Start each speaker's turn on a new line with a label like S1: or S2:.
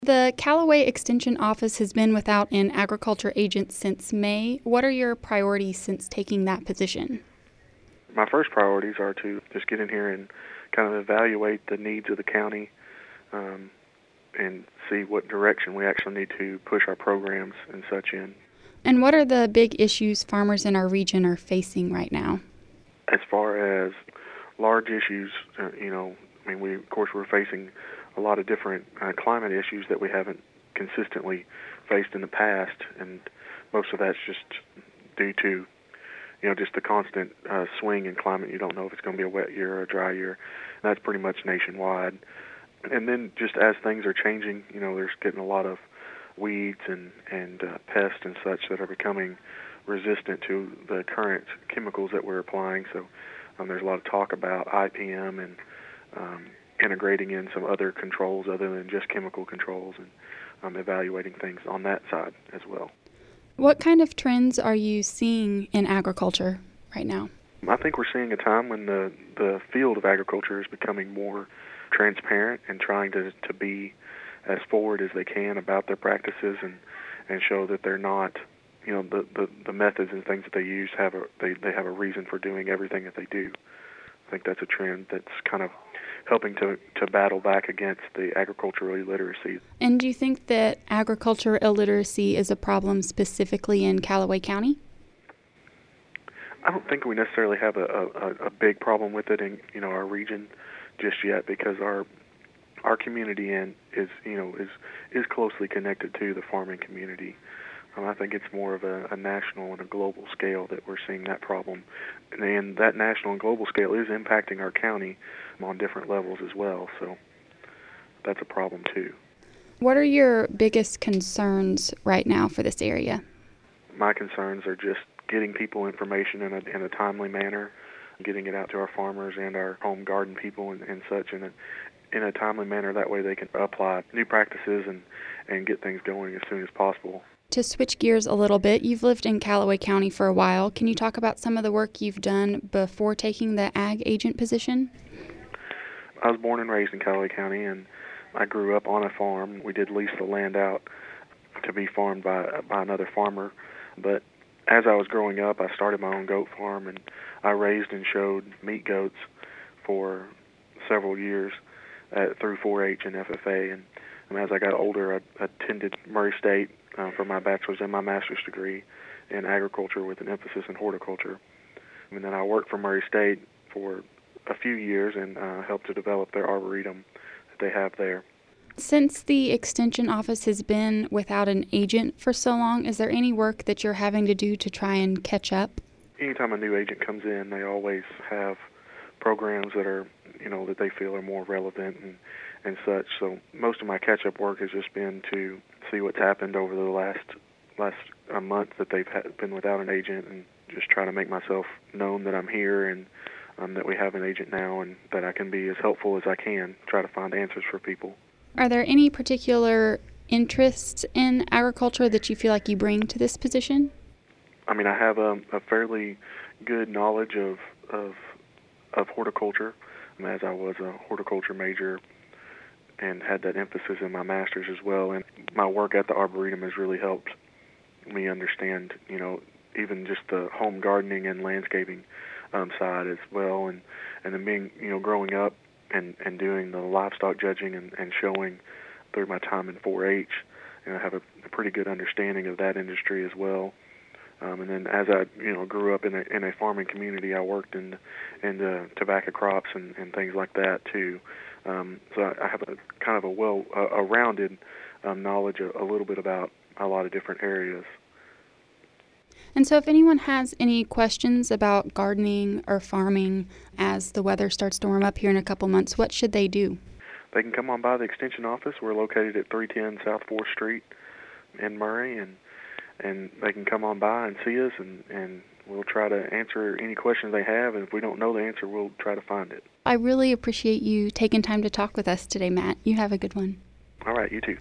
S1: The Callaway Extension Office has been without an agriculture agent since May. What are your priorities since taking that position?
S2: My first priorities are to just get in here and kind of evaluate the needs of the county and see what direction we actually need to push our programs and such in.
S1: And what are the big issues farmers in our region are facing right now?
S2: As far as large issues, we're facing a lot of different climate issues that we haven't consistently faced in the past, and most of that's just due to just the constant swing in climate. You don't know if it's going to be a wet year or a dry year. And that's pretty much nationwide. And then just as things are changing, there's getting a lot of weeds and pests and such that are becoming resistant to the current chemicals that we're applying. So there's a lot of talk about IPM and integrating in some other controls other than just chemical controls, and evaluating things on that side as well.
S1: What kind of trends are you seeing in agriculture right now?
S2: I think we're seeing a time when the field of agriculture is becoming more transparent and trying to be as forward as they can about their practices and show that they're not, the methods and things that they use they have a reason for doing everything that they do. I think that's a trend that's kind of helping to battle back against the agricultural illiteracy.
S1: And do you think that agriculture illiteracy is a problem specifically in Callaway County?
S2: I don't think we necessarily have a big problem with it in our region just yet, because our community is closely connected to the farming community. I think it's more of a national and a global scale that we're seeing that problem. And that national and global scale is impacting our county on different levels as well, so that's a problem too.
S1: What are your biggest concerns right now for this area?
S2: My concerns are just getting people information in a timely manner, getting it out to our farmers and our home garden people and such in a timely manner. That way they can apply new practices and get things going as soon as possible.
S1: To switch gears a little bit, you've lived in Callaway County for a while. Can you talk about some of the work you've done before taking the ag agent position?
S2: I was born and raised in Callaway County, and I grew up on a farm. We did lease the land out to be farmed by another farmer. But as I was growing up, I started my own goat farm, and I raised and showed meat goats for several years through 4-H and FFA. And as I got older, I attended Murray State for my bachelor's and my master's degree in agriculture with an emphasis in horticulture. And then I worked for Murray State for a few years and helped to develop their arboretum that they have there.
S1: Since the Extension Office has been without an agent for so long, is there any work that you're having to do to try and catch up?
S2: Anytime a new agent comes in, they always have programs that are, that they feel are more relevant and such. So most of my catch-up work has just been to see what's happened over the last month that they've been without an agent, and just try to make myself known that I'm here and that we have an agent now, and that I can be as helpful as I can, try to find answers for people.
S1: Are there any particular interests in agriculture that you feel like you bring to this position?
S2: I have a fairly good knowledge of horticulture, as I was a horticulture major and had that emphasis in my master's as well. And my work at the Arboretum has really helped me understand, even just the home gardening and landscaping side as well. And then being, growing up and doing the livestock judging and showing through my time in 4-H, I have a pretty good understanding of that industry as well. And then as I, grew up in a farming community, I worked in tobacco crops and things like that too. So I have a kind of a rounded knowledge a little bit about a lot of different areas.
S1: And so if anyone has any questions about gardening or farming as the weather starts to warm up here in a couple months, what should they do?
S2: They can come on by the Extension office. We're located at 310 South 4th Street in Murray, and they can come on by and see us, and we'll try to answer any questions they have, and if we don't know the answer, we'll try to find it.
S1: I really appreciate you taking time to talk with us today, Matt. You have a good one.
S2: All right, you too.